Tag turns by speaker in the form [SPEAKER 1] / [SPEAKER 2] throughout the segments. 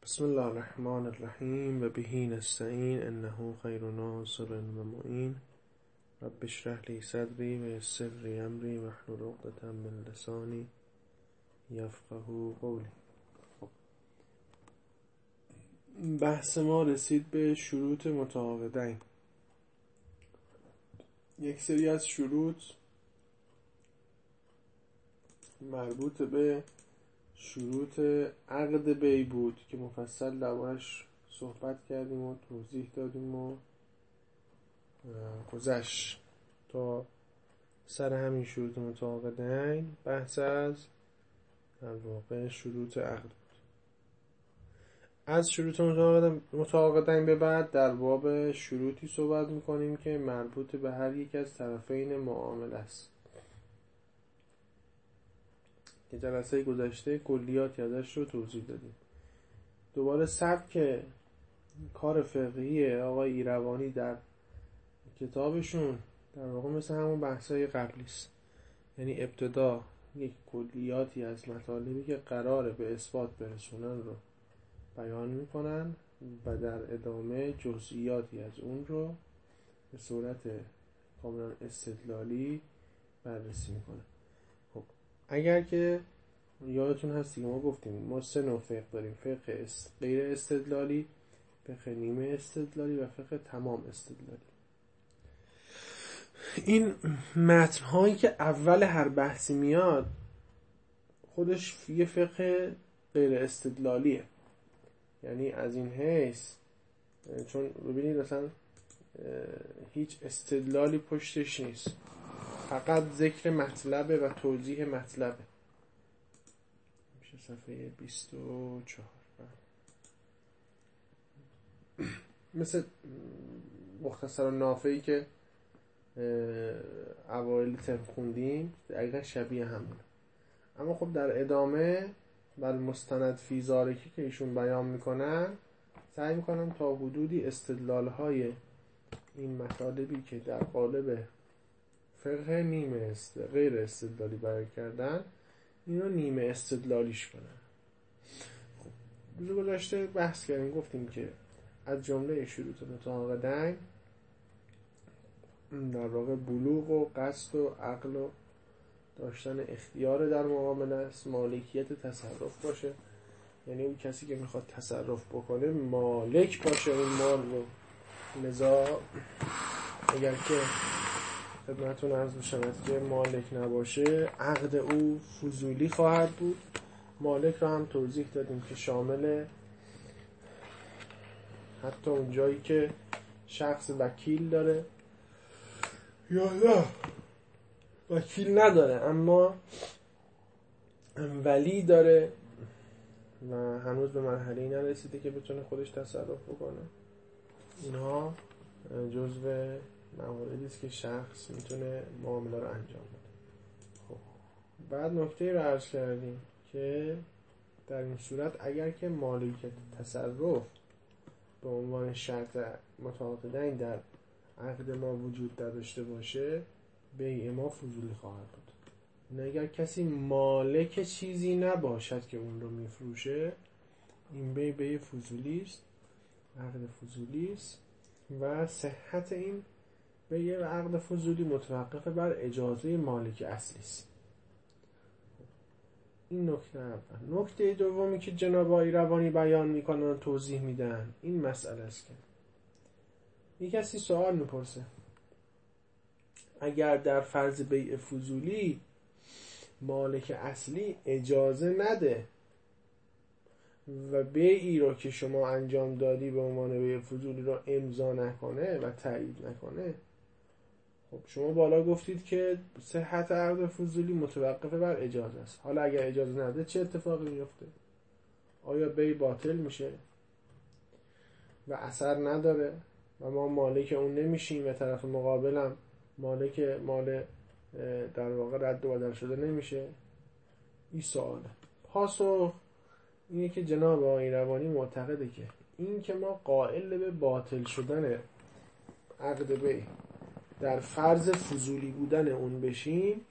[SPEAKER 1] بسم الله الرحمن الرحیم و بهی نستعین انه خیر ناصر و معین. رب اشرح لی صدری و یسر لی امری واحلل عقدة من لسانی یفقهوا قولی. بحث ما رسید به شروط متعاقدین. یک سری از شروط مربوط به شروط عقد بی بود که مفصل دربارش صحبت کردیم و توضیح دادیم و گذشت تا سر همین شروط متعاقدین بحث از در واقع شروط عقد بود. از شروط متعاقدین به بعد در باب شروطی صحبت میکنیم که مربوط به هر یک از طرفین معامله است که جلسه گذشته کلیاتی ازش رو توضیح دادیم. دوباره سبک کار فقهی آقای ایروانی در کتابشون در واقع مثل همون بحثای قبلی است، یعنی ابتدا یک کلیاتی از مطالبی که قراره به اثبات برسونن رو بیان میکنن و در ادامه جزئیاتی از اون رو به صورت کاملا استدلالی بررسی میکنن. خب اگر که یادتون هست که ما گفتیم ما سه نوع فقه داریم: فقه غیر استدلالی، فقه نیمه استدلالی و فقه تمام استدلالی. این متن‌هایی که اول هر بحثی میاد خودش یه فقه غیر استدلالیه، یعنی از این حیث چون ببینید مثلا هیچ استدلالی پشتش نیست، فقط ذکر مطلبه و توضیح مطلبه. میشه صفحه 24 مثل مختصر نافعی که اوایل ترم خوندیم دقیقا شبیه همونه. اما خب در ادامه بر مستند فی ذالک که ایشون بیان میکنن سعی میکنن تا حدودی استدلالهای این مطالبی که در قالب فقه نیمه غیر استدلالی بیان کردن اینو نیمه استدلالیش کنن. خب روز گذشته بحث کردیم، گفتیم که از جمله شروط متعاقدین در واقع بلوغ و قصد و عقل و داشتن اختیار در معامله است، مالکیت تصرف باشه، یعنی اون کسی که میخواد تصرف بکنه مالک باشه اون مال رو. لذا اگر که خدمتون عرض بشود که مالک نباشه عقد او فضولی خواهد بود. مالک رو هم توضیح دادیم که شامل حتی اون جایی که شخص وکیل داره یا نه وکیل نداره اما ولی داره و هنوز به مرحله‌ای نرسیده که بتونه خودش تصرف بکنه، اینها جزو مواردی است که شخص میتونه معامله رو انجام بده. خب بعد نکته رو عرض کردیم که در این صورت اگر که مالکیت تصرف به عنوان شرط متعاقدین در عقد ما وجود داشته باشه بیع ما فضولی خواهد بود. اگر کسی مالک چیزی نباشد که اون رو میفروشه این بیع فضولی است، عقد فضولی است و صحت این بیع و عقد فضولی متوقف بر اجازه مالک اصلی است. این نکته اول. نکته دومی که جناب آقای روانی بیان میکنن و توضیح میدن این مسئله است که یک کسی سوال میپرسه اگر در فرض بیع فضولی مالک اصلی اجازه نده و بیعی رو که شما انجام دادی به عنوان بیع فضولی رو امضا نکنه و تایید نکنه، خب شما بالا گفتید که صحت عقد فضولی متوقف بر اجازه است. حالا اگر اجازه نده چه اتفاقی میفته؟ آیا بیع باطل میشه و اثر نداره و ما مالک اون نمیشیم و طرف مقابلم مالک مال در واقع رد و بدل شده نمیشه؟ این سواله. پاسخ اینه که جناب آقای روانی معتقده که این که ما قائل به باطل شدن عقد بیع در فرض فضولی بودن اون بشیم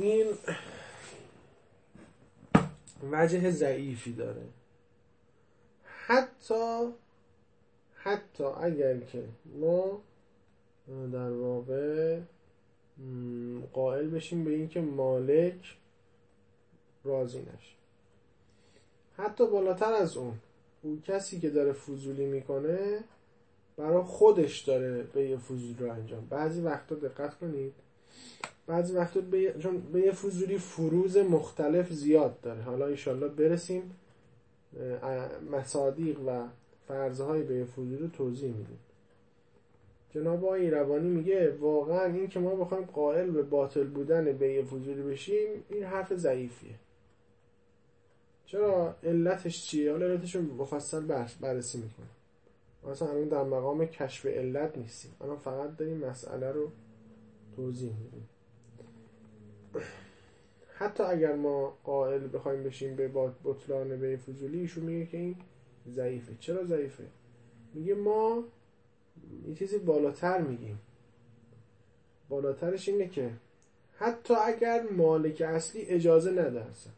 [SPEAKER 1] این وجه ضعیفی داره. حتی اگر که ما در واقع قائل بشیم به این که مالک راضی نشه، حتی بالاتر از اون کسی که داره فضولی میکنه برای خودش داره بیع فضولی رو انجام. بعضی وقتا دقت کنید، بعضی وقتا چون بیع فضولی فروض مختلف زیاد داره، حالا انشالله برسیم مصادیق و فرضهای بیع فضولی رو توضیح میدیم. جناب آقای ایروانی میگه واقعا این که ما بخوایم قائل به باطل بودن بیع فضولی بشیم این حرف ضعیفیه. چرا؟ علتش چیه؟ حالا علتش رو مفصل بررسی میکنه. مثلا الان در مقام کشف علت نیستیم، الان فقط داریم مسئله رو توضیح میدیم. حتی اگر ما قائل بخوایم بشیم به بطلان بیع فضولی، ایشون میگه که این ضعیفه. چرا ضعیفه؟ میگه ما یه چیزی بالاتر میگیم. بالاترش اینه که حتی اگر مالک اصلی اجازه نده اصلا،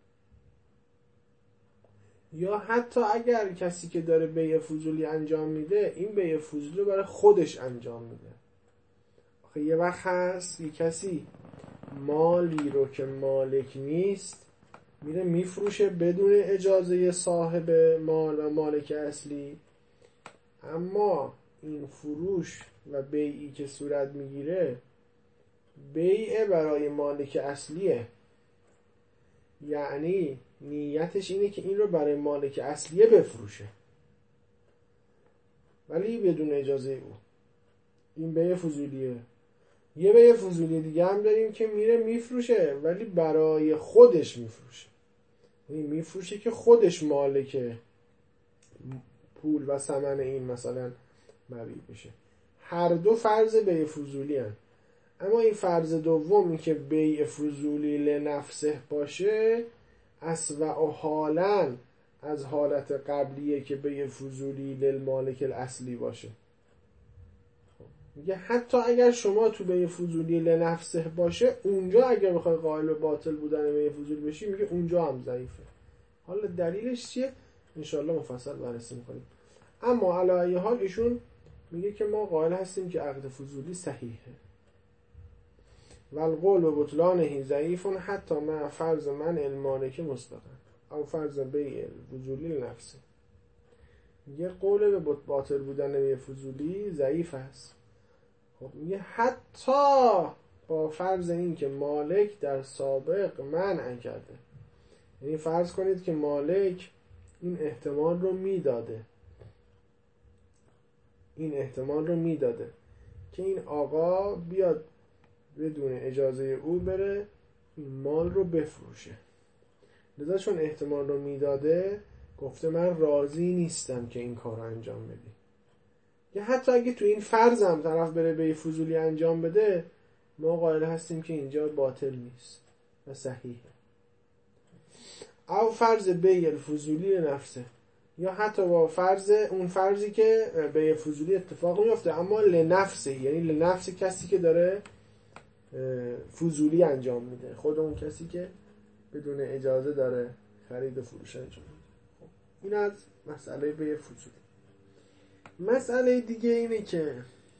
[SPEAKER 1] یا حتی اگر کسی که داره بیع فضولی انجام میده این بیع فضولی رو برای خودش انجام میده. آخه یه وقت هست یه کسی مالی رو که مالک نیست میره میفروشه بدون اجازه صاحب مال و مالک اصلی، اما این فروش و بیعی که صورت میگیره بیع برای مالک اصلیه، یعنی نیتش اینه که این رو برای مالک اصلیه بفروشه ولی بدون اجازه او. این بیع فضولیه. یه بیع فضولی دیگه هم داریم که میره میفروشه ولی برای خودش میفروشه، یعنی میفروشه که خودش مالک پول و ثمن این مثلا مبیع بشه. هر دو فرض بیع فضولی هست، اما این فرض دوم، این که بیع فضولی لنفسه باشه، اسوأ حالاً از حالت قبلیه که بیع فضولی للمالک الاصلی باشه. میگه حتی اگر شما تو بیع فضولی لنفسه باشه، اونجا اگر بخوای قائل به باطل بودن بیع فضولی بشی، میگه اونجا هم ضعیفه. حالا دلیلش چیه؟ انشالله مفصل بررسی میکنیم. اما علی ای حال ایشون میگه که ما قائل هستیم که عقد فضولی صحیحه. والقول به بطلانه ضعیف حتی مع فرض منع المالک مطلقا او فرض بیع فضولی لنفسه. میگه قول به باطل بودن بیع فضولی ضعیف است. خب میگه حتی با فرض این که مالک در سابق منع کرده، یعنی فرض کنید که مالک این احتمال رو میداده که این آقا بیاد بدون اجازه او بره این مال رو بفروشه، لذا چون احتمال رو میداده گفته من راضی نیستم که این کار رو انجام بدی. یا حتی اگه تو این فرض هم طرف بره بیع فضولی انجام بده، ما قائل هستیم که اینجا باطل نیست و صحیحه. او فرض بیع الفضولی لنفسه، یا حتی با اون فرضی که بیع فضولی اتفاق میفته اما لنفسه، یعنی لنفس کسی که داره فضولی انجام میده، خود اون کسی که بدون اجازه داره خرید و فروش انجام میده. خب این از مسئله بیع فضولی. مسئله دیگه اینه که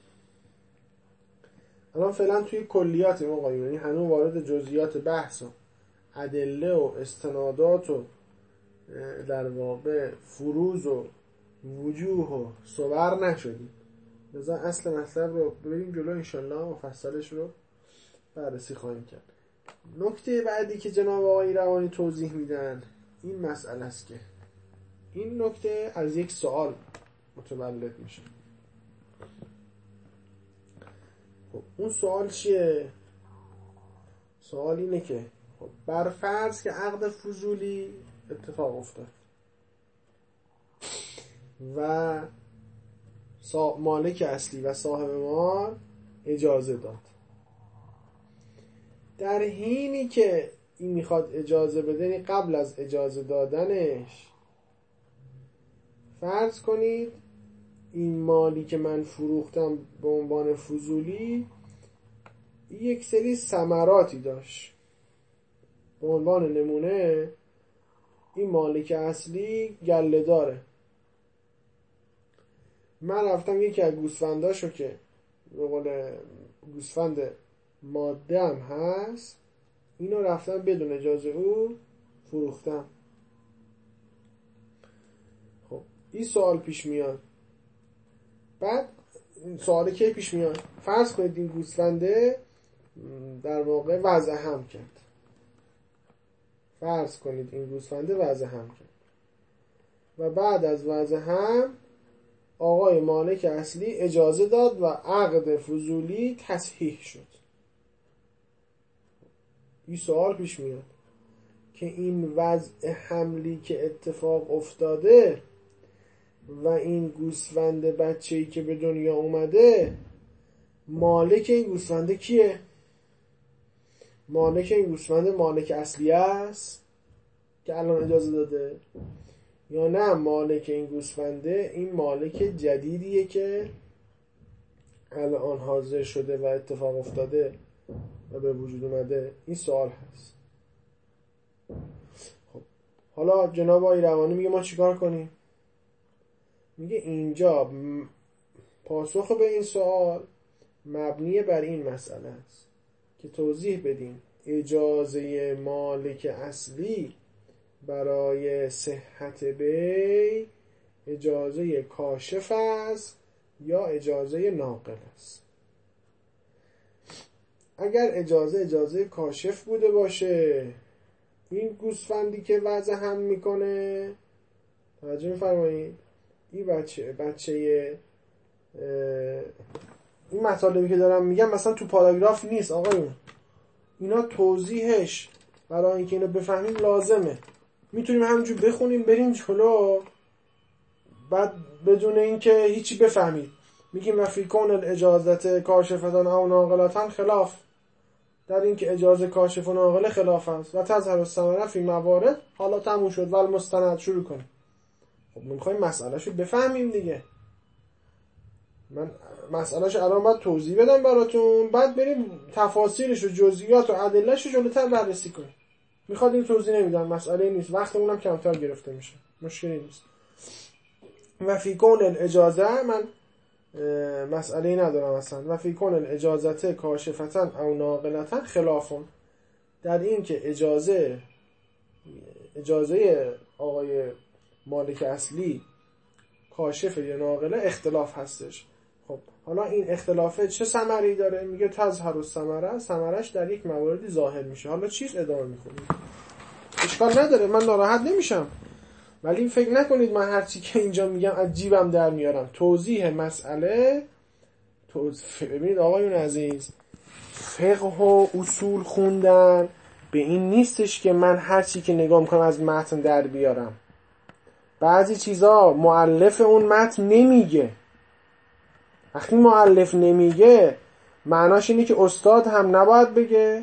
[SPEAKER 1] الان فعلا توی کلیات ما یعنی هنوز وارد جزئیات بحث و ادله و استنادات و در واقع فروض و وجوه و صور نشدیم، لذا اصل مطلب رو ببینیم جلو، انشالله مفصلش رو بررسی خواهیم کرد. نکته بعدی که جناب آقای روانی توضیح میدن این مسئله است که این نکته از یک سوال متولد میشه. خب اون سوال چیه؟ سوال اینه که خب بر فرض که عقد فضولی اتفاق افتاد و مالک اصلی و صاحب مال اجازه داد، در حینی که این میخواد اجازه بده، یعنی قبل از اجازه دادنش فرض کنید این مالی که من فروختم به عنوان فضولی یک سری ثمراتی داشت. به عنوان نمونه این مالک اصلی گله داره، من رفتم یکی از گوسفنداشو که به قول گوسفند ماده هم هست، اینو رفتم بدون اجازه او فروختم. خب این سوال پیش میاد. بعد سوالی که پیش میاد، فرض کنید این گوسفنده در واقع وضع هم کرد. فرض کنید این گوسفنده وضع هم کرد و بعد از وضع هم آقای مالک اصلی اجازه داد و عقد فضولی تصحیح شد. این سوال پیش میاد که این وضع حملی که اتفاق افتاده و این گوسفند بچه‌ای که به دنیا اومده، مالک این گوسفنده کیه؟ مالک این گوسفند مالک اصلی است که الان اجازه داده، یا نه مالک این گوسفنده این مالک جدیدیه که الان حاضر شده و اتفاق افتاده و به وجود اومده؟ این سوال هست. خب حالا جناب آقای روانی میگه ما چیکار کنیم؟ میگه اینجا پاسخ به این سوال مبنی بر این مسئله است که توضیح بدیم اجازه مالک اصلی برای صحت بی اجازه کاشف است یا اجازه ناقل است. اگر اجازه کاشف بوده باشه، این گوسفندی که وضع هم میکنه، توجه میفرمایید، این بچه این مطالبی که دارم میگم مثلا تو پاراگراف نیست آقایون، اینا توضیحش برای اینکه اینو بفهمیم لازمه. میتونیم همینجور بخونیم بریم جلو، بعد بدون اینکه هیچی بفهمید میگیم وفی کون الاجازت کاشفتان او ناقلتان خلاف، در این که اجازه کاشف و ناقله خلاف است و تظهر الثمره فی موارد. حالا تموم شد ول مستند شروع کنیم. خب میخوایم مسئلهشو بفهمیم دیگه. من مسئلهشو الان باید توضیح بدم براتون، بعد بریم تفاصیلش و جزئیات و ادلهش رو جلوتر بررسی کنیم. میخواد این توضیح نمیدم، مسئله نیست، وقتمونم کمتر گرفته میشه، مشکلی نیست. و فی کون الاجازه، من مسئله ندارم اصلا. و فی کون الاجازت کاشفتن او ناقلتن خلافون، در این که اجازه آقای مالک اصلی کاشف یا ناقله اختلاف هستش. خب حالا این اختلافه چه ثمری داره؟ میگه تظهر الثمره، ثمرش در یک مواردی ظاهر میشه. حالا چیز ادامه میخونیم، اشکال نداره، من ناراحت نمیشم، ولی فکر نکنید من هر چی که اینجا میگم از جیبم در میارم. توضیح مسئله ببینید آقایون عزیز، فقه و اصول خوندن به این نیستش که من هر چی که نگاه میکنم از متن در بیارم. بعضی چیزا مؤلف اون متن نمیگه. وقتی مؤلف نمیگه معناش اینه که استاد هم نباید بگه؟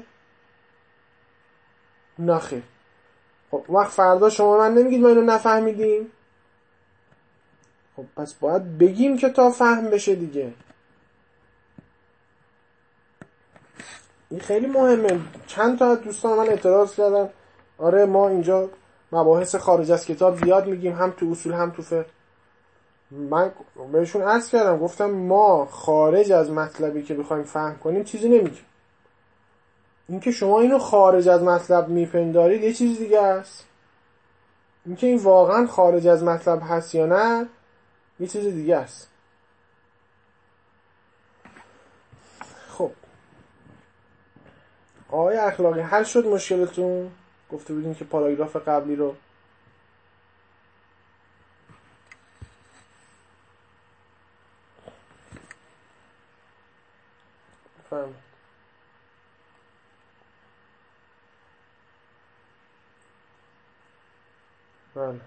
[SPEAKER 1] نخیر. خب وقت فردا شما من نمیگید ما اینو نفهمیدیم؟ خب پس باید بگیم که تا فهم بشه دیگه. این خیلی مهمه. چند تا دوستان من اعتراض کردن آره ما اینجا مباحث خارج از کتاب زیاد میگیم، هم تو اصول هم تو فقه. من بهشون عرض کردم، گفتم ما خارج از مطلبی که بخوایم فهم کنیم چیزی نمیگیم. اینکه شما اینو خارج از مطلب میپندارید یه چیز دیگه است، اینکه این واقعا خارج از مطلب هست یا نه یه چیز دیگه است. خب آقای اخلاقی، حل شد مشکلتون؟ گفته بودیم که پاراگراف قبلی رو فهم. بله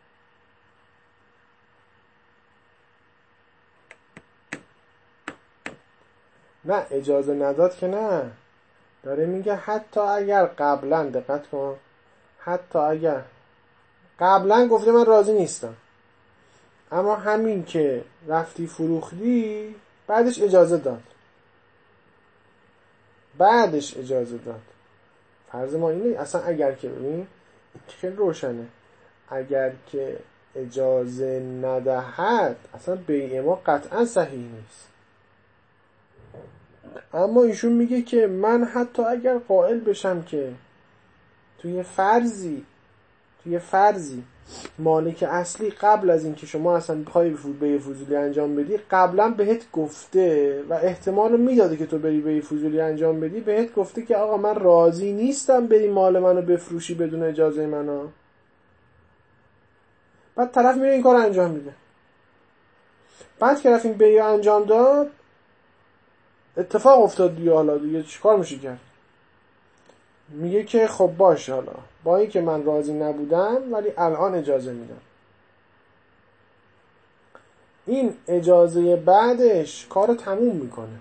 [SPEAKER 1] نه اجازه نداد که نه، داره میگه حتی اگر قبلا، دقت کن، حتی اگر قبلا گفته من راضی نیستم، اما همین که رفتی فروختی بعدش اجازه داد، بعدش اجازه داد. فرض ما اینه اصلا اگر که ببین خیلی روشنه، اگر که اجازه ندهد اصلا بیع ما قطعا صحیح نیست. اما ایشون میگه که من حتی اگر قائل بشم که توی فرضی مالک اصلی قبل از اینکه شما اصلا بخوای بیع فضولی انجام بدی قبلا بهت گفته و احتمال میداده که تو بری بیع فضولی انجام بدی، بهت گفته که آقا من راضی نیستم بری مال منو بفروشی بدون اجازه منو، بعد طرف میره این کار انجام میده. بعد که رفت این بیع انجام داد اتفاق افتاد دیگه، حالا دیگه چیکار میشه کرد؟ میگه که خب باشه، حالا با این که من راضی نبودم ولی الان اجازه میدم. این اجازه بعدش کار تموم میکنه.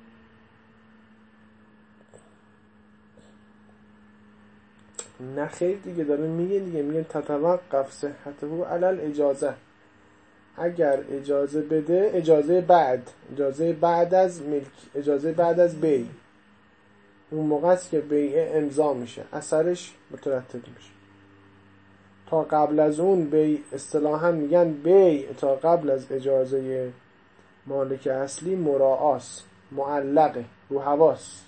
[SPEAKER 1] نه خیر دیگه، داره میگه تتوقف صحته علل اجازه. اگر اجازه بده، اجازه بعد از ملک، اجازه بعد از بیع، اون موقع است که بیع امضا میشه، اثرش مترتب میشه. تا قبل از اون بیع اصطلاحاً میگن بیع تا قبل از اجازه مالک اصلی مراعاست، معلقه، رو حواس.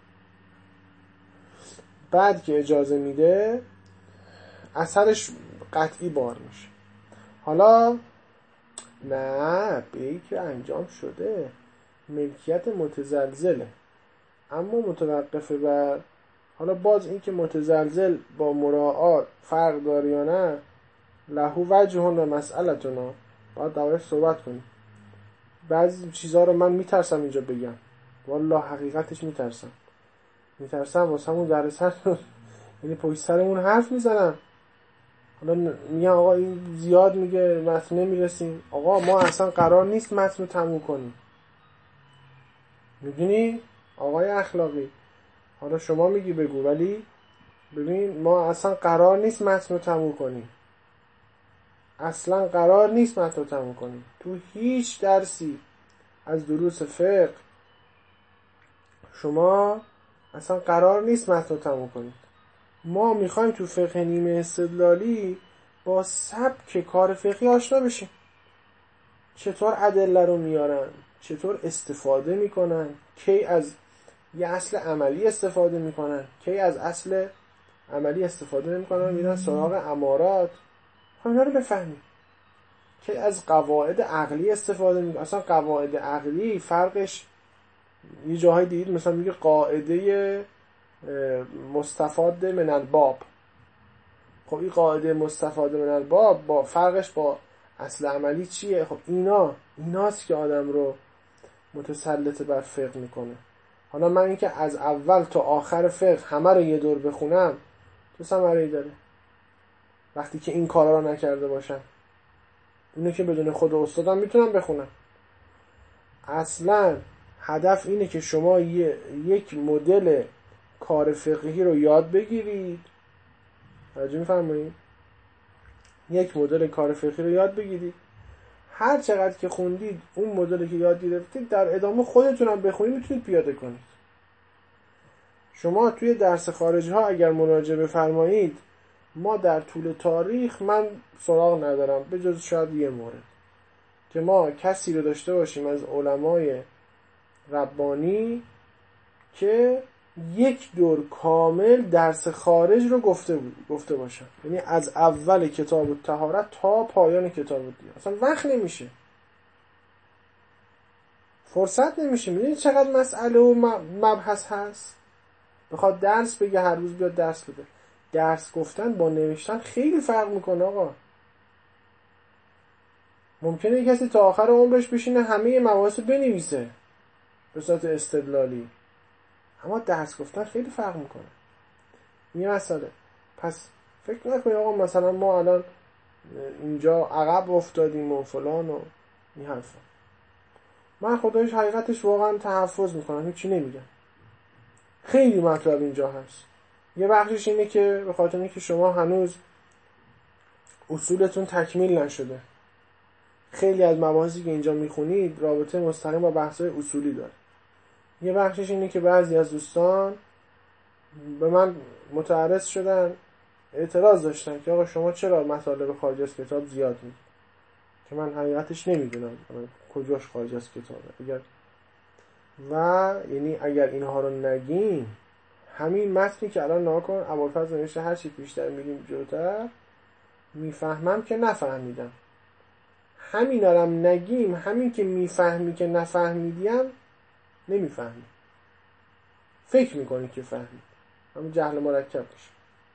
[SPEAKER 1] بعد که اجازه میده اثرش قطعی بار میشه. حالا نه، بیعی که انجام شده ملکیت متزلزله، اما متوقفه بر، حالا باز این که متزلزل با مراعات فرق داره یا نه، لهو وجه و مسئلتنا، باید دوایش صحبت کنیم. بعضی چیزها رو من میترسم اینجا بگم، والله حقیقتش میترسم واسه همون در سر یعنی پشت سرمون حرف میزنم. حالا میگم آقا این زیاد میگه متن نمیرسیم. آقا ما اصلا قرار نیست متن رو تموم کنیم، میدونی آقای اخلاقی، حالا شما میگی بگو، ولی ببین ما اصلا قرار نیست متن رو تموم کنیم، اصلا قرار نیست متن رو تموم کنیم. تو هیچ درسی از دروس فقه شما اصلا قرار نیست متن رو تموم کنید. ما میخوایم تو فقه نیمه استدلالی با سبک کار فقهی آشنا بشیم، چطور ادله رو میارن، چطور استفاده میکنن، کی از یه اصل عملی استفاده میکنن، کی از اصل عملی استفاده نمیکنن میرن سراغ امارات. اینا رو بفهمیم. کی از قواعد عقلی استفاده میکنن. اصلا قواعد عقلی فرقش یه جاهای دید مثلا میگه قاعده مستفاد من الباب. خب این قاعده مستفاد من الباب با فرقش با اصل عملی چیه؟ خب ایناست که آدم رو متسلط بر فقه میکنه. حالا من اینکه از اول تا آخر فقه همه رو یه دور بخونم تو ثمره‌ای داره وقتی که این کارا رو نکرده باشم؟ اینو که بدون خود استادم میتونم بخونم. اصلا هدف اینه که شما یک مدل کار فقهی رو یاد بگیرید. توجه می‌فرمایید؟ یک مدل کار فقهی رو یاد بگیرید. هر چقدر که خوندید اون مدلی که یاد گرفتید در ادامه خودتونم بخونید میتونید پیاده کنید. شما توی درس خارجی ها اگر مراجعه بفرمایید، ما در طول تاریخ من سراغ ندارم به جز شاید یه مورد که ما کسی رو داشته باشیم از علمای ربانی که یک دور کامل درس خارج رو گفته باشن، یعنی از اول کتاب الطهارت تا پایان کتاب الدین. اصلا وقت نمیشه، فرصت نمیشه. میدونید چقدر مسئله و مبحث هست؟ بخواد درس بگه هر روز بیاد درس بده. درس گفتن با نوشتن خیلی فرق میکنه آقا. ممکنه کسی تا آخر عمرش بشینه همه مباحث رو بنویسه به صورت استدلالی، اما درس گفتن خیلی فرق میکنه. این مسئله. پس فکر نکنید آقا مثلا ما الان اینجا عقب افتادیم و فلان و این حرفا. من خودش حقیقتش واقعا تحفظ میکنم، هیچی نمیگم. خیلی مطلب اینجا هست. یه بخشش اینه که به خاطر اینکه شما هنوز اصولتون تکمیل نشده، خیلی از مباحثی که اینجا میخونید رابطه مستقیم با بحث‌های اصولی داره. یه بخشش اینه که بعضی از دوستان به من متعرض شدن اعتراض داشتن که آقا شما چرا مطالب خارج از کتاب زیاد میگید، که من حقیقتش نمیدونم کجاش خارج از کتابه. یعنی اگر اینها رو نگیم، همین متنی که الان نها کن ابوالفضل نوشته هر چی بیشتر میگیم جلوتر میفهمم که نفهمیدم. همین هم نگیم، همین که میفهمی که نفهمیدیم نمیفهمی، فکر میکنی که فهمید، همون جهل مرکب میشه.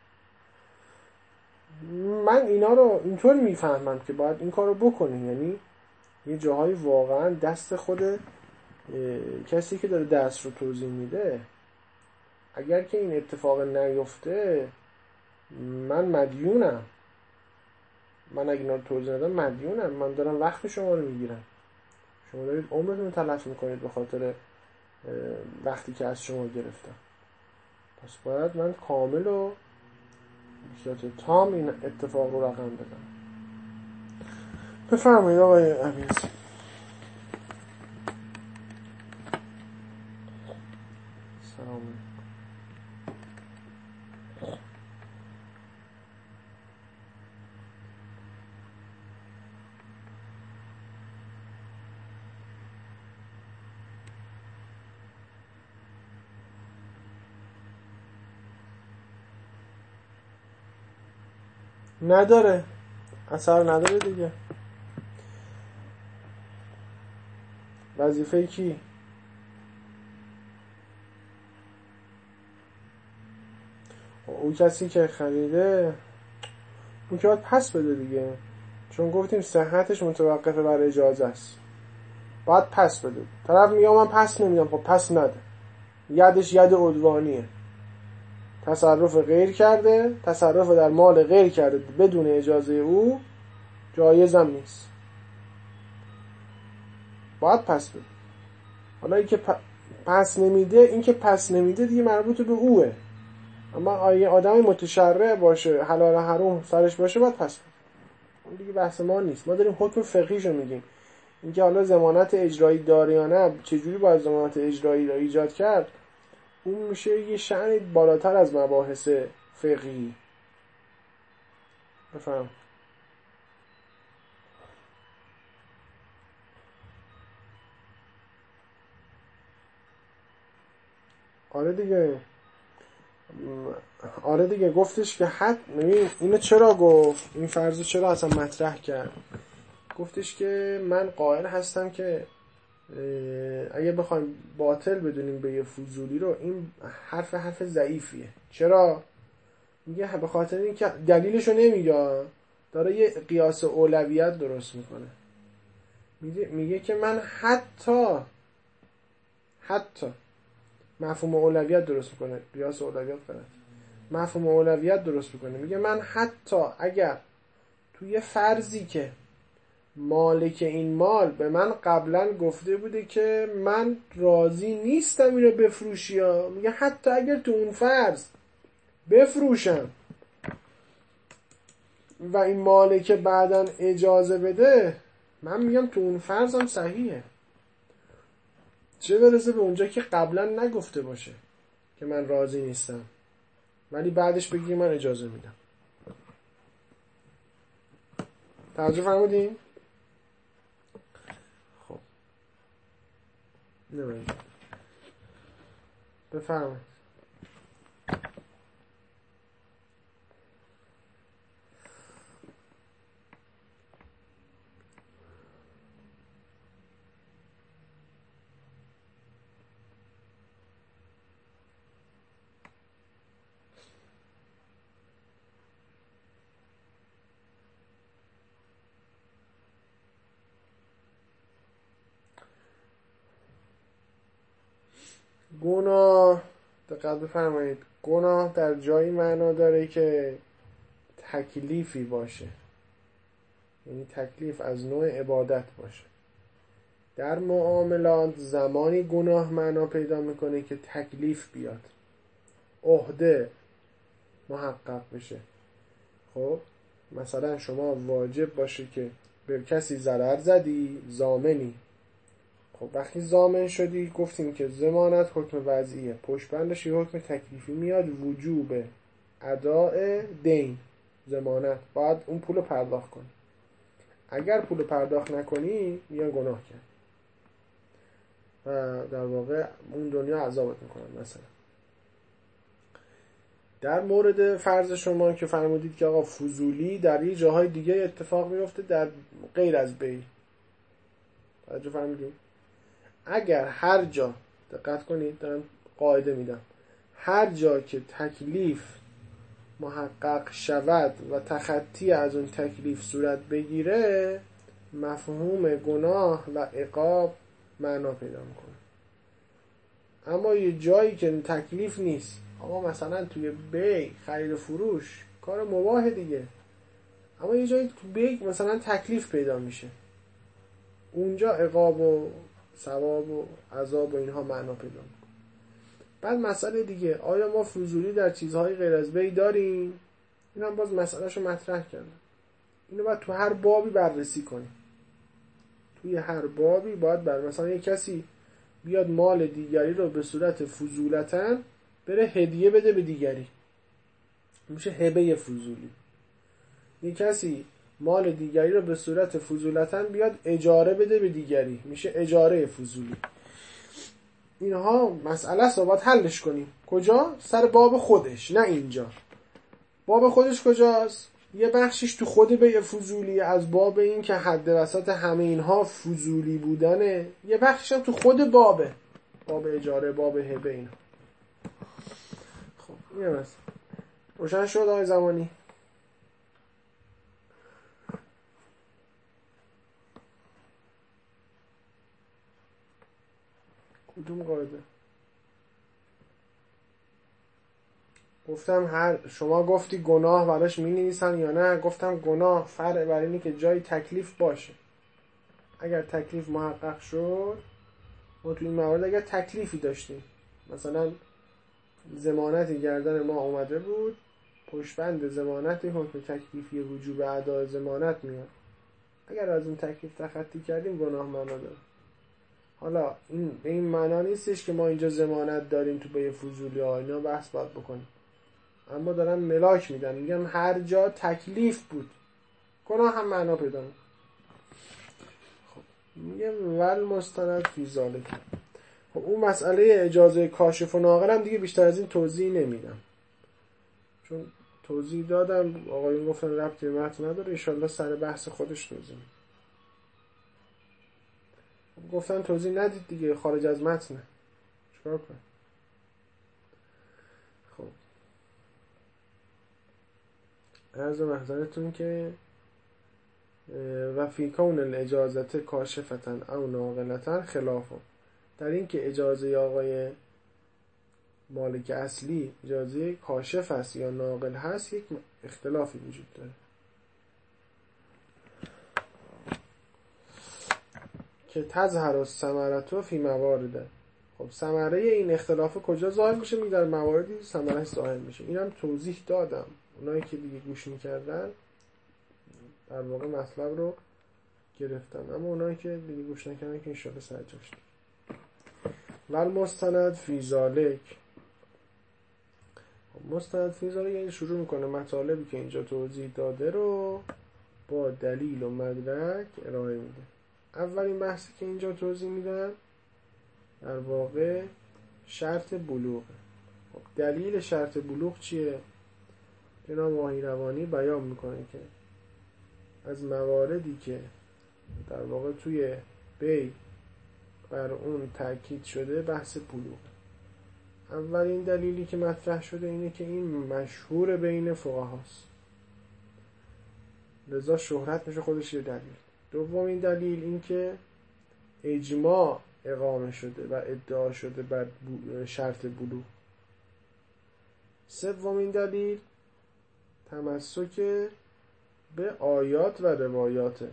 [SPEAKER 1] من اینا رو اینطور میفهمم که باید این کار رو بکنیم. یعنی یه جاهای واقعا دست خود کسی که داره درس رو توضیح میده، اگر که این اتفاق نیفته من مدیونم. من اگه اینا رو توضیح ندم مدیونم. من دارم وقت شما رو میگیرم، شما دارید عمرتون رو تلف میکنید به خاطر وقتی که از شما گرفتم. پس باید من کامل و بسیار تام این اتفاق رو رقم بدم. بفرمایید آقای عبیز. سلام. نداره، اثر نداره دیگه. وظیفه کی؟ اون کسی که خریده اون که باید پس بده دیگه، چون گفتیم صحتش متوقفه بر اجازه است. باید پس بده. طرف میگه من پس نمیدم، خب پس نده. یدش ید عدوانیه، تصرف غیر کرده، تصرف در مال غیر کرده بدون اجازه او، جایزم نیست، باید پس بده. حالا این که پس نمیده، این که پس نمیده دیگه مربوط به اوه. اما اگه آدم متشرع باشه، حلال حرام سرش باشه، باید پس بده. اون دیگه بحث ما نیست. ما داریم حکم فقهیشو میگیم. اینکه حالا ضمانت اجرایی داره یا نه، چجوری باید ضمانت اجرایی را ایجاد کرد، اون میشه یه شأن بالاتر از مباحث فقهی. بفهم. آره دیگه گفتش که اینو چرا گفت، این فرضو چرا اصلا مطرح کرد. گفتش که من قائل هستم که اگه بخوایم باطل بدونیم به یه فضولی رو، این حرف ضعیفیه. چرا؟ میگه به خاطر اینکه دلیلشو نمیگه، داره یه قیاس اولویت درست میکنه. میگه که من حتی مفهوم اولویت درست میکنه، قیاس اولویت کنه، مفهوم اولویت درست میکنه. میگه من حتی اگر توی فرضی که مالک این مال به من قبلا گفته بوده که من راضی نیستم اینو بفروشی ها، میگه حتی اگر تو اون فرض بفروشم و این مالک بعداً اجازه بده، من میگم تو اون فرضم صحیحه. چه برسه به اونجا که قبلا نگفته باشه که من راضی نیستم، ولی بعدش بگی من اجازه میدم. توجه فرمودین؟ خب نمید بفرمایید. گناه، دقت بفرمایید، گناه در جایی معنا داره که تکلیفی باشه، یعنی تکلیف از نوع عبادت باشه. در معاملات زمانی گناه معنا پیدا میکنه که تکلیف بیاد، عهده محقق بشه. خب مثلا شما واجب باشه که به کسی ضرر زدی، ضامنی. خب وقتی ضامن شدی، گفتیم که ضمانت حکم وضعیه، پشت بندش یه حکم تکلیفی میاد، وجوبه. اداء دین، ضمانت، باید اون پول رو پرداخت کنی. اگر پول پرداخت نکنی میان گناه کرد و در واقع اون دنیا عذابت میکنن. مثلا در مورد فرض شما که فرمودید که آقا فضولی در یه جاهای دیگه اتفاق میفته در غیر از بی، توجه فرمودید؟ اگر هر جا، دقت کنید دارم قاعده میدم، هر جا که تکلیف محقق شود و تخطی از اون تکلیف صورت بگیره، مفهوم گناه و عقاب معنا پیدا میکنه. اما یه جایی که تکلیف نیست، آقا مثلا توی بی خرید و فروش کار مباح دیگه، اما یه جایی تو بی مثلا تکلیف پیدا میشه، اونجا عقاب و ثواب و عذاب و اینها معنا پیدا میکنه. بعد مسئله دیگه، آیا ما فضولی در چیزهای غیر از بی داریم؟ این هم باز مسئلهشو مطرح کردم. اینو باید تو هر بابی بررسی کنیم. توی هر بابی باید مثلا یک کسی بیاد مال دیگری رو به صورت فضولتاً بره هدیه بده به دیگری، میشه هبه فضولی. یک کسی مال دیگری رو به صورت فضولتاً بیاد اجاره بده به دیگری، میشه اجاره فضولی. اینها مسئله است، باید حلش کنیم. کجا؟ سر باب خودش، نه اینجا. باب خودش کجاست؟ یه بخشش تو خود بیع فضولی، از باب این که حد وسط همه اینها فضولی بودنه. یه بخشش هم تو خود بابه، باب اجاره، باب هبه، اینها. خب این هم هست. روشن شد آقای زمانی؟ کدوم قاعده؟ گفتم شما گفتی گناه براش می نویسن یا نه؟ گفتم گناه فرع بر اینه که جای تکلیف باشه. اگر تکلیف محقق شد، ما تو این موارد اگر تکلیفی داشتیم، مثلا ضمانتی گردن ما اومده بود، پشتبند ضمانت حکم تکلیفی وجوب ادای ضمانت میاد، اگر از اون تکلیف تخطی کردیم گناه معنا داره. حالا این به این معنا نیستش که ما اینجا ضمانت داریم تو بیع فضولی ها، اینا بحث باید بکنیم. اما دارم ملاک میدم، میگم هر جا تکلیف بود گناه هم معنا پیدا میکنه. خب میگم ول مستند فی ذالک. خب اون مسئله اجازه کاشف و ناقل هم دیگه بیشتر از این توضیح نمیدم، چون توضیح دادم، آقایون گفتن ربطی به متن نداره، انشالله سر بحث خودش توضیح میدم. خب گفتن توضیح ندید دیگه، خارج از متنه، چیکار کنم؟ خب عرض محضرتون که و فی کون الاجازت کاشفتن او ناقلتن خلافه، در این که اجازه آقای مالک اصلی اجازه کاشف است یا ناقل هست یک اختلافی وجود داره. که تظهر الثمرة فی موارد. خب ثمره این اختلاف کجا ظاهر میشه؟ می در مواردی ثمرهش ظاهر میشه. اینم توضیح دادم، اونایی که دیگه گوش میکردن در واقع مطلب رو گرفتن، اما اونایی که دیگه گوش نکردن که انشاءالله سر جاش. ول مستند فی ذالک. مستند فی ذالک یعنی شروع میکنه مطالبی که اینجا توضیح داده رو با دلیل و مدرک ارائه میده. اولین بحثی که اینجا توضیح میدن در واقع شرط بلوغ. دلیل شرط بلوغ چیه؟ جناب ماهیروانی بیان میکنه که از مواردی که در واقع توی بی بر اون تاکید شده بحث بلوغ. اولین دلیلی که مطرح شده اینه که این مشهور بین فقهاست، لذا شهرت میشه خودش یه دلیل. دومین دلیل این که اجماع اقامه شده و ادعا شده بر شرط بلوغ. سومین دلیل تمسک به آیات و روایات.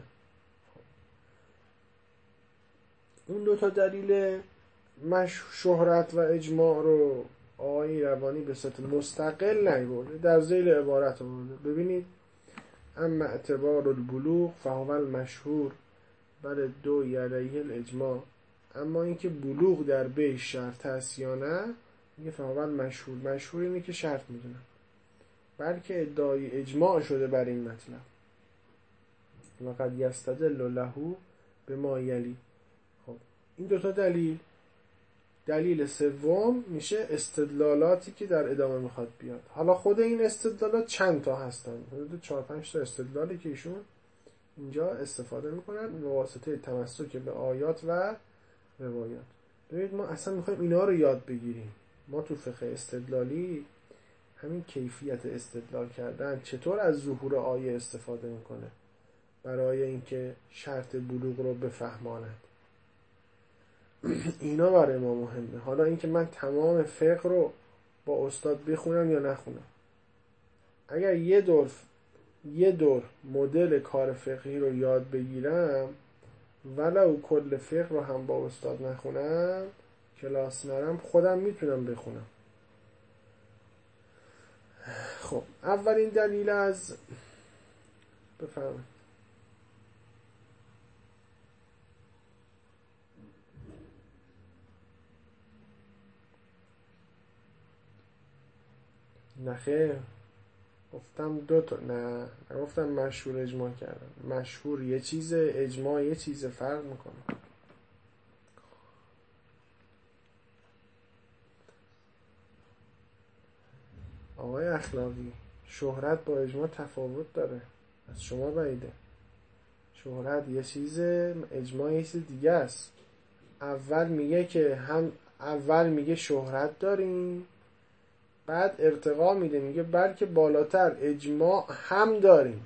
[SPEAKER 1] اون دوتا دلیل شهرت و اجماع رو آقای روانی به صورت مستقل نیورده، در ذیل عبارت آورده. ببینید اما اعتبار البلوغ فهو المشهور بل دو علیه الاجماع. اما اینکه بلوغ در بی شرط هست یا نه، میگه فهو المشهور. مشهور اینه که شرط میدونن. بلکه ادعای اجماع شده بر این مطلب. و قد یستدل له به ما یلی. خب این دوتا دلیل سوم میشه استدلالاتی که در ادامه میخواد بیاد. حالا خود این استدلالات چند تا هستن؟ حدود 4-5 تا استدلالی که ایشون اینجا استفاده میکنن به واسطه تمسک به آیات و روایات. ببینید ما اصلا میخوایم اینا رو یاد بگیریم. ما تو فقه استدلالی همین کیفیت استدلال کردن، چطور از ظهور آیه استفاده میکنه برای اینکه شرط بلوغ رو بفهماند، اینا برای ما مهمه. حالا اینکه من تمام فقه رو با استاد بخونم یا نخونم، اگر یه دور مدل کار فقهی رو یاد بگیرم ولو کل فقه رو هم با استاد نخونم، کلاس نرم، خودم میتونم بخونم. خب اولین دلیل از بفرمایید. نخیر، گفتم دو تا. نه گفتم مشهور اجماع کردم. مشهور یه چیزه، اجماع یه چیزه، فرق میکنه. آقای اخلاقی، شهرت با اجماع تفاوت داره. از شما بعیده. شهرت یه چیزه، اجماع یه چیز دیگه است. اول میگه شهرت داریم، بعد ارتقا میده، میگه بلکه بالاتر اجماع هم داریم.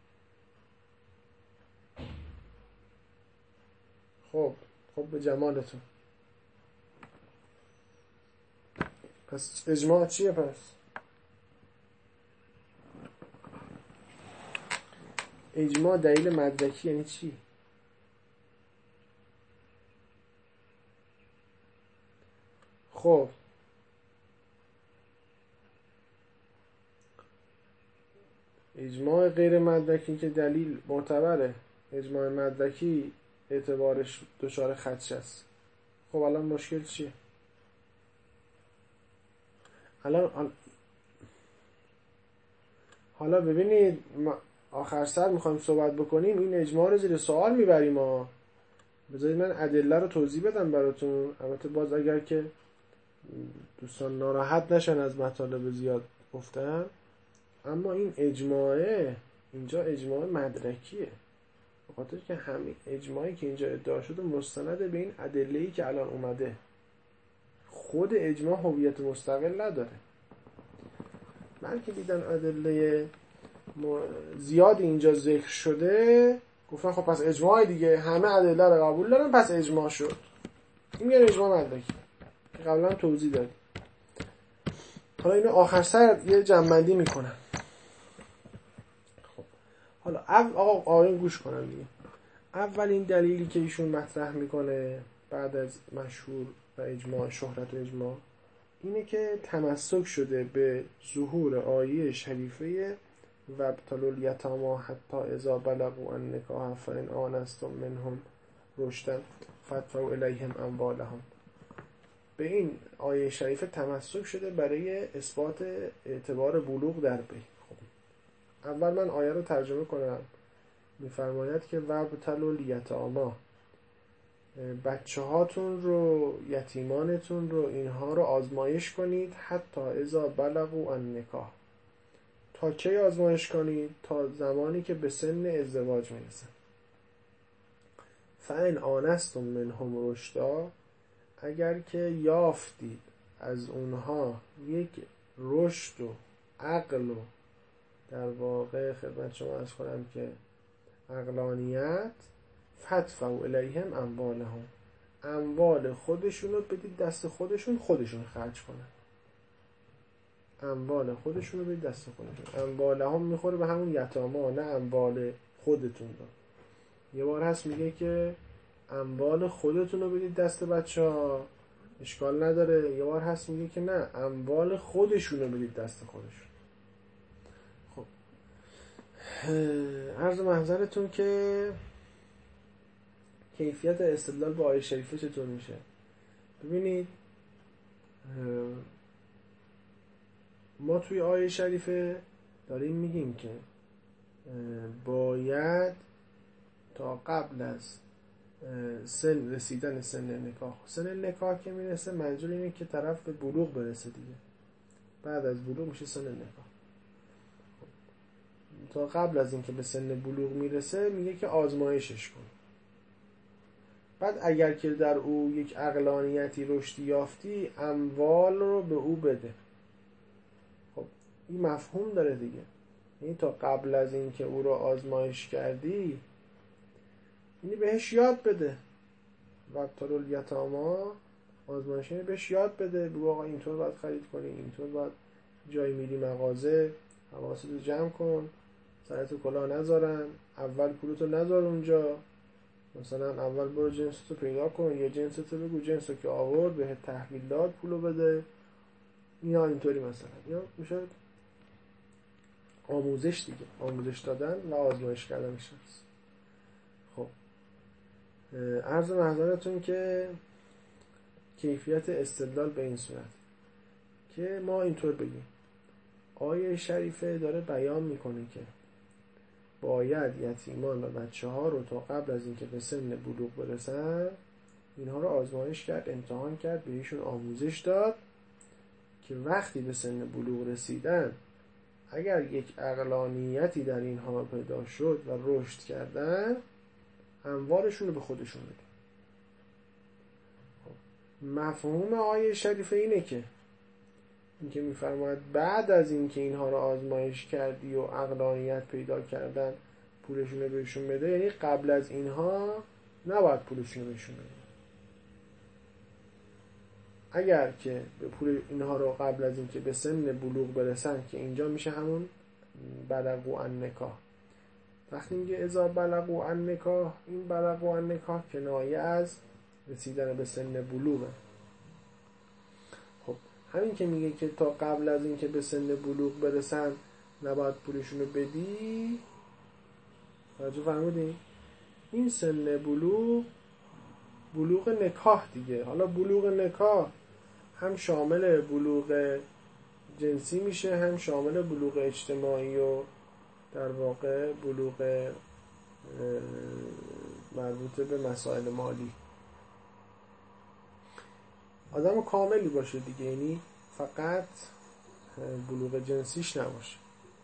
[SPEAKER 1] خب به جمالتون. پس اجماع چیه پس؟ اجماع دلیل مدرکی یعنی چی؟ خب اجماع غیر مدرکی که دلیل معتبره، اجماع مدرکی اعتبارش دچار خدش است. خب الان مشکل چیه؟ حالا ببینید، آخر سر میخوایم صحبت بکنیم، این اجماع رو زیر سوال میبریم. بذارید من ادله رو توضیح بدم براتون. البته باز اگر که دوستان ناراحت نشن از مطالب زیاد گفتم، اما این اجماعه اینجا اجماع مدرکیه، به خاطر که همین اجماعی که اینجا ادعا شده مستند به این ادله‌ای که الان اومده. خود اجماع هویت مستقل نداره، بلکه دیدن ادله زیادی اینجا ذکر شده، گفتن خب پس اجماع دیگه، همه ادله رو قبول دارن، پس اجماع شد. این میگن اجماع مدرکی که قبلا توضیح دادیم. حالا اینو آخر سر یه جمع‌بندی میکنن. خب حالا آقا آقایون گوش کنن دیگه. اولین دلیلی که ایشون مطرح میکنه بعد از مشهور و اجماع، شهرت و اجماع، اینه که تمسک شده به ظهور آیه شریفه و ابتلوا الیتامی حتی اذا بلغوا النکاح فان آنستم منهم رشدا فادفعوا الیهم اموالهم. به این آیه شریفه تمسک شده برای اثبات اعتبار بلوغ در بی. خب اول من آیه رو ترجمه کنم. میفرماید که وابتلوا الیتامی، بچه هاتون رو، یتیمانتون رو، اینها رو آزمایش کنید. حتی اذا بلغوا النکاح، تا کی آزمایش کنید؟ تا زمانی که به سن ازدواج میرسن. فان آنستم منهم رشدا، اگر که یافتید از اونها یک رشد و عقل و در واقع خدمت شما عرض کنم که عقلانیت، فادفعوا الیهم اموالهم، اموال خودشون رو بدید دست خودشون خرج کنن. اموال خودشون رو بدید دست خودشون. اموالهم میخوره به همون یتاما، نه اموال خودتون رو. یه بار هست میگه که اموال خودتون رو بدید دست بچه ها، اشکال نداره. یه بار هست میگه که نه، اموال خودشون رو بدید دست خودشون. خب عرض محضرتون که کیفیت استدلال با آیه شریفه چطور میشه. ببینید ما توی آیه شریفه داریم میگیم که باید تا قبل از رسیدن سن نکاح، سن نکاح که میرسه منظور اینه که طرف به بلوغ برسه دیگه، بعد از بلوغ میشه سن نکاح. تا قبل از اینکه به سن بلوغ میرسه میگه که آزمایشش کن. بعد اگر که در او یک عقلانیتی رشدی یافتی، اموال رو به او بده. خب این مفهوم داره دیگه، یعنی تا قبل از اینکه او رو آزمایش کردی، یعنی بهش یاد بده. وابتلوا الیتامی، آزمایش بهش یاد بده، بگو آقا اینطور باید خرید کنی، اینطور باید جای میری مغازه حواست رو جمع کن، سرت کلاه نذارن، اول پولتو نذار اونجا، مثلا اول برو جنستو پیدا کن، یا جنستو بگو جنسو که آورد به تحویل داد پولو بده، یا اینطوری مثلا. یا میشه آموزش دیگه، آموزش دادن و آزمایش کردن شخص. خب عرض محضرتون که کیفیت استدلال به این صورت که ما اینطور بگیم، آیه شریفه داره بیان میکنه که باید یتیمان و بچه ها رو تا قبل از اینکه به سن بلوغ برسن اینها رو آزمایش کرد، امتحان کرد، بهشون آموزش داد که وقتی به سن بلوغ رسیدن اگر یک عقلانیتی در اینها پیدا شد و رشد کردن، اموالشون رو به خودشون بده. مفهوم آیه شریفه اینه که اینکه میفرماید بعد از اینکه اینها رو آزمایش کردی و عقلانیت پیدا کردن پولشون رو بهشون بده، یعنی قبل از اینها نباید پولشون رو بهشون بده. اگر که به پول اینها رو قبل از اینکه به سن بلوغ برسن، که اینجا میشه همون بلغوا النکاح. وقتی میگه اذا بلغوا النکاح، این بلغوا النکاح کنایه از رسیدن به سن بلوغه. خب همین که میگه که تا قبل از اینکه به سن بلوغ برسن نباید پولشون رو بدی، توجه فرمودین؟ این سن بلوغ نکاح دیگه. حالا بلوغ نکاح هم شامل بلوغ جنسی میشه، هم شامل بلوغ اجتماعی و در واقع بلوغ مربوط به مسائل مالی. آدم کاملی باشه دیگه، یعنی فقط بلوغ جنسیش نباشه.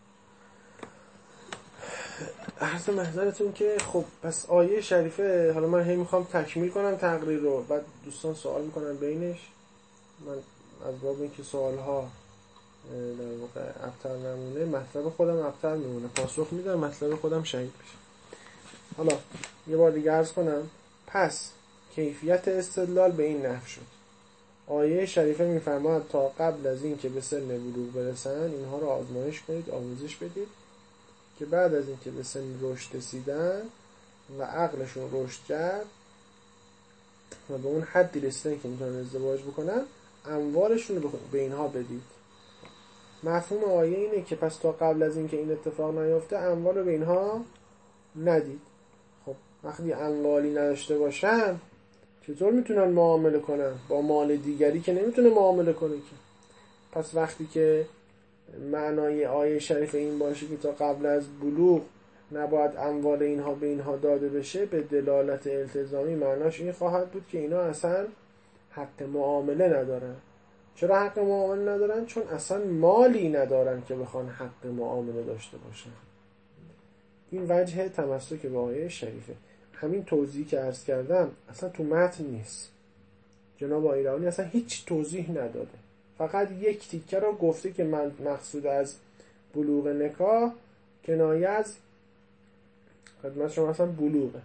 [SPEAKER 1] عرض محضرتون که خب پس آیه شریفه، حالا من میخوام تکمیل کنم تقریر رو، بعد دوستان سوال میکنن بینش، من از باب اینکه سوالها در واقع ابتر نمونه، مطلب خودم ابتر میمونه، پاسخ میدم، مطلب خودم شهید بشه. حالا یه بار دیگه عرض کنم، پس کیفیت استدلال به این نحو شد. آیه شریفه میفرماید تا قبل از این که به سن بلوغ برسن اینها رو آزمایش کنید، آموزش بدید، که بعد از این که به سن رشد رسیدن و عقلشون رشد کرد و به اون حدی رسیدن که میتونن ازدواج بکنن، اموالشون رو به اینها بدید. مفهوم آیه اینه که پس تا قبل از این که این اتفاق نیفته اموال رو به اینها ندید. خب وقتی اموالی نداشته باشن چطور میتونن معامله کنن؟ با مال دیگری که نمیتونه معامله کنه که. پس وقتی که معنای آیه شریف این باشه که تا قبل از بلوغ نباید اموال اینها به اینها داده بشه، به دلالت التزامی معناش این خواهد بود که اینا اصلا حق معامله ندارن. چرا حق معامله ندارن؟ چون اصلا مالی ندارن که بخوان حق معامله داشته باشن. این وجه تمسک به آیه شریفه. همین توضیحی که عرض کردم اصلا تو متن نیست. جناب ایرانی اصلا هیچ توضیح نداده، فقط یک تیکه رو گفته که من مقصود از بلوغ نکاح کنایه از خدمت شما اصلا بلوغه.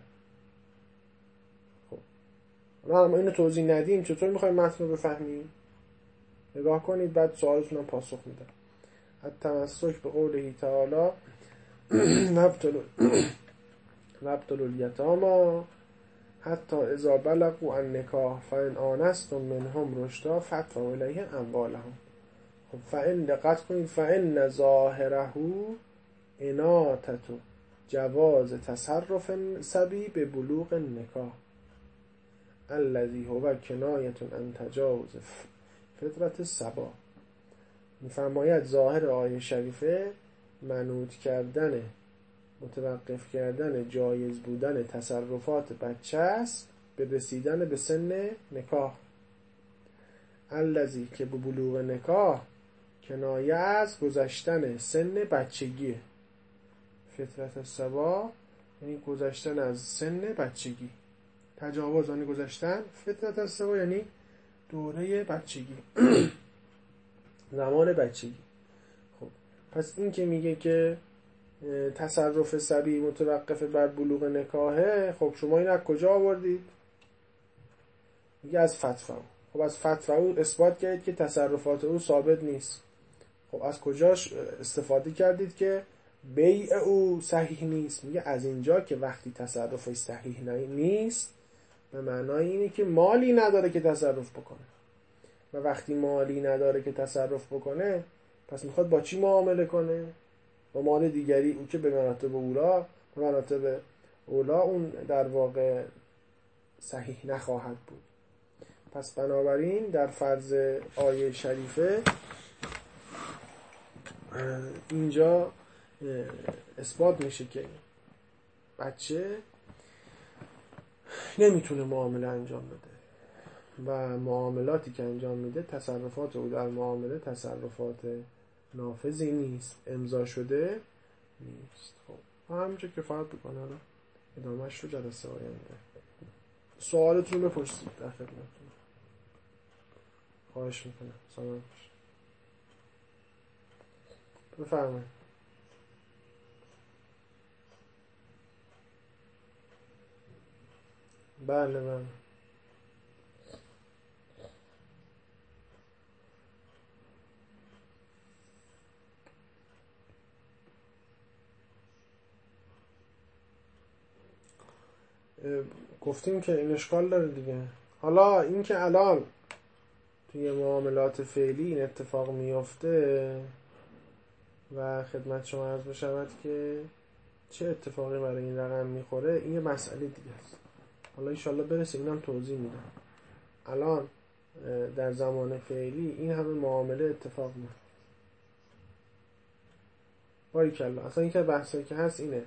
[SPEAKER 1] خب ما اینو توضیح ندیم چطور میخوایم متن رو بفهمیم؟ نگاه کنید بعد سوالتون هم پاسخ میدم. التمسک به قوله تعالی وابتلوا الیتامی حتی اذا بلغوا النکاح فان آنستم منهم رشدا فادفعوا الیهم اموالهم. خب فان دقت کنید، فان ظاهره اناطة جواز تصرف صبی به بلوغ النکاح الذی هو کنایة عن تجاوز فطرة الصبا. میفرماید ظاهر آیه شریفه منوط کردن، متوقف کردن جایز بودن تصرفات بچه است به رسیدن به سن نکاح. الذی که به بلوغ نکاح کنایه از گذشتن سن بچگیه. فطرت الصبا یعنی گذشتن از سن بچگی، تجاوز آن گذشتن. فطرت الصبا یعنی دوره بچگی زمان بچگی. خب پس این که میگه که تصرف صبی متوقف بر بلوغ نکاحه، خب شما این از کجا آوردید؟ میگه از فتوی. خب از فتوی او اثبات کردید که تصرفات او ثابت نیست. خب از کجاش استفاده کردید که بیع او صحیح نیست؟ میگه از اینجا که وقتی تصرفش صحیح نیست به معنای اینه که مالی نداره که تصرف بکنه، و وقتی مالی نداره که تصرف بکنه پس میخواد با چی معامله کنه؟ با مال دیگری، او که به مراتب اولا اون در واقع صحیح نخواهد بود. پس بنابراین در فرض آیه شریفه اینجا اثبات میشه که بچه نمیتونه معامله انجام بده و معاملاتی که انجام میده، تصرفات او در معامله تصرفات نافذی نیست، امضا شده نیست. خب همینجا کفایت بکنه. حالا ادامهش رو جلسه آینده. سوالتون رو بپرسید، در خدمتتون. خواهش میکنم. سلام باشید. بفرمایید. بله بله. گفتیم که این اشکال داره دیگه. حالا این که الان توی معاملات فعلی این اتفاق میفته و خدمت شما عرض بشود که چه اتفاقی برای این رقم میخوره، این یه مسئله دیگه است. حالا انشالله برسیم اینم توضیح میدم. الان در زمان فعلی این همه معامله اتفاق میفته. باریکلا. اصلا این که بحثی که هست اینه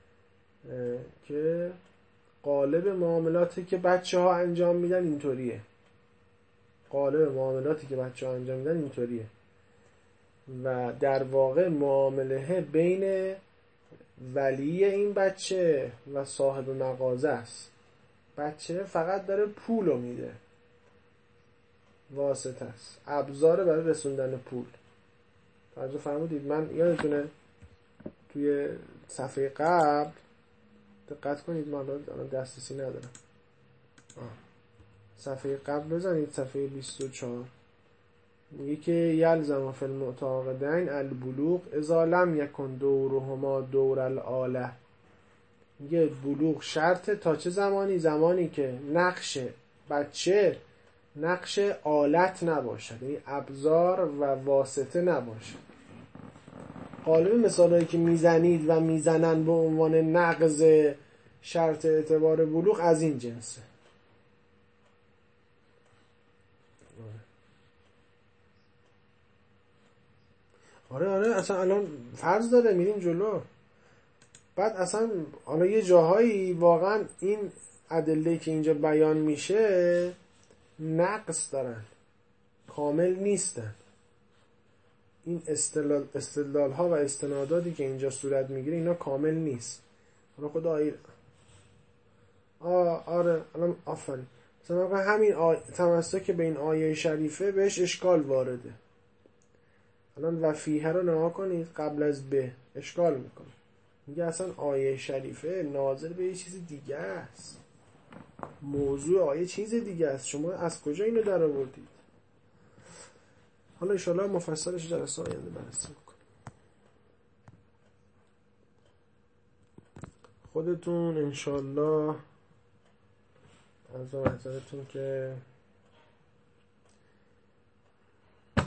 [SPEAKER 1] که قالب معاملاتی که بچه ها انجام میدن اینطوریه. قالب معاملاتی که بچه ها انجام میدن اینطوریه و در واقع معامله بین ولی این بچه و صاحب مغازه است. بچه فقط داره پولو میده، واسطه است، ابزار برای رسوندن پول. توجه فرمودید؟ من یادتونه توی صفحه قبل دقت کنید، من الان دسترسی ندارم. صفحه قبل بزنید، صفحه 24 میگه که یلزم فی المتعاقدین البلوغ اذا لم یکن دورهما دور الاله. میگه بلوغ شرطه تا چه زمانی؟ زمانی که نقش بچه نقش آلت نباشد، یعنی ابزار و واسطه نباشد. غالب مثالایی که میزنید و میزنن به عنوان نقض شرط اعتبار بلوغ از این جنسه. آره اصلا الان فرض داره میریم جلو. بعد اصلا حالا یه جاهایی واقعا این ادله که اینجا بیان میشه نقص دارن، کامل نیستن. این استدلال ها و استناداتی که اینجا صورت میگیره اینا کامل نیست. حالا خدا آره الان آفرین. مثلا همین تمسک به این آیه شریفه بهش اشکال وارده. الان وفیه رو نها کنید قبل از به اشکال میکنه. میگه اصلا آیه شریفه ناظر به یه چیز دیگه است. موضوع آیه چیز دیگه است. شما از کجا اینو در آوردید؟ حالا انشاءالله مفصلش جلسه آینده بررسی میکنیم. خودتون انشاءالله از محضرتون که